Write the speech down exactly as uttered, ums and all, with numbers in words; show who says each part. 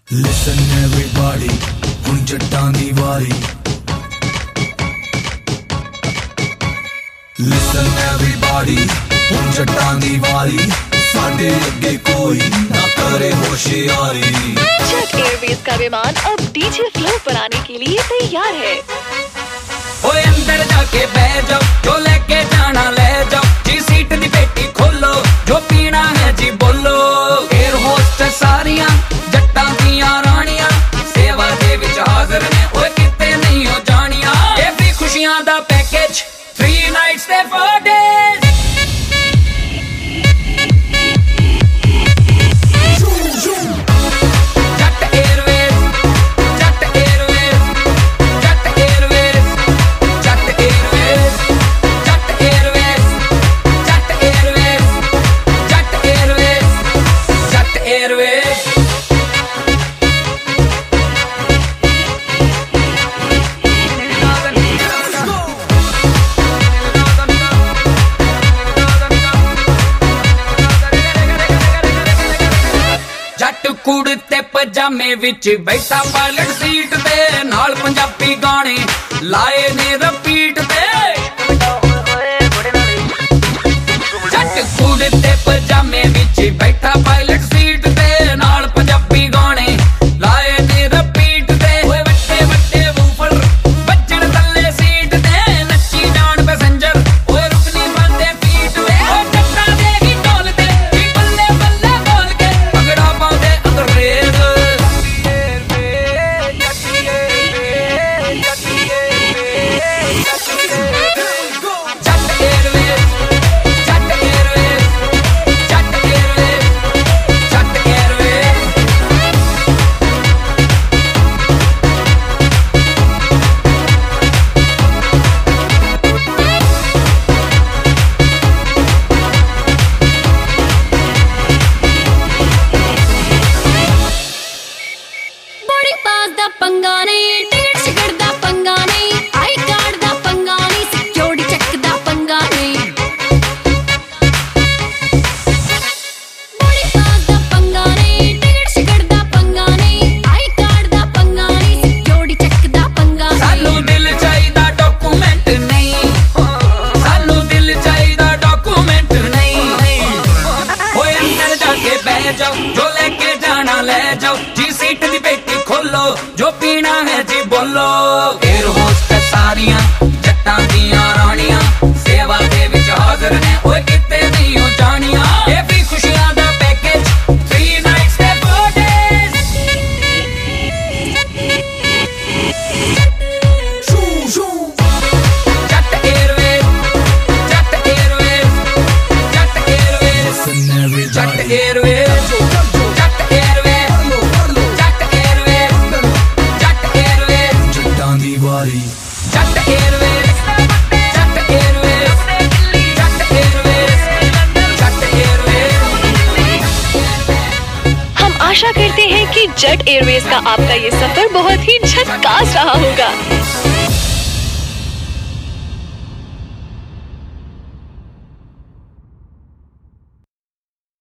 Speaker 1: Listen everybody, ਹੁਣ ਜੱਟਾਂ ਦੀ ਵਾਰੀ। Listen everybody, ਹੁਣ ਜੱਟਾਂ ਦੀ ਵਾਰੀ। साडे अगे कोई ना करे होशियारी।
Speaker 2: जेट एयरवेज का विमान अब डीजे फ्लो पर आने के लिए तैयार है।
Speaker 3: ओए अंदर जाके बैठ जाओ, जो लेके जाना ले जाओ, जी सीट दी पेटी खोलो, जो पीना है जी बोलो। एयर होस्टेस सारियां जट्टां दियां रानियां सेवा दे विच हाज़र ने, ओए किते नहीं हो जानियां। ये भी खुशियां दा पैकेज थ्री नाइट्स ते फोर डेज। कुड़ते पजामे विच बैठा पायलट सीट ते, नाल पंजाबी गाने लाए ने रिपीट ते। जट कुड़ते पजामे विच बैठा पायलट सीट ते, नाल पंजाबी गाने लाए ने रिपीट ते। ओए वट्टे वट्टे वूफर बजण थल्ले सीट ते, नच्ची जान पैसेंजर ओए रुकनी बंदे फीट ते। ओ जट्टां दे ही ढोल ते ही बल्ले बल्ले बोल के भंगड़ा पाउंदे जो लेके जाना ले जाओ, जी सीट दी पेटी खोलो, जो पीना है जी बोलो। एयर होस्टेस सारियां जट्टां दियां रानियां सेवा दे विच हाज़र ने, ओए किते नहीं हो जानियां। ये भी खुशियां दा पैकेज थ्री नाइट्स ते four days. Jatt airways, Jatt airways, Jatt airways, Jatt airways.
Speaker 2: आशा करते हैं कि जेट एयरवेज का आपका ये सफर बहुत ही झकास रहा होगा।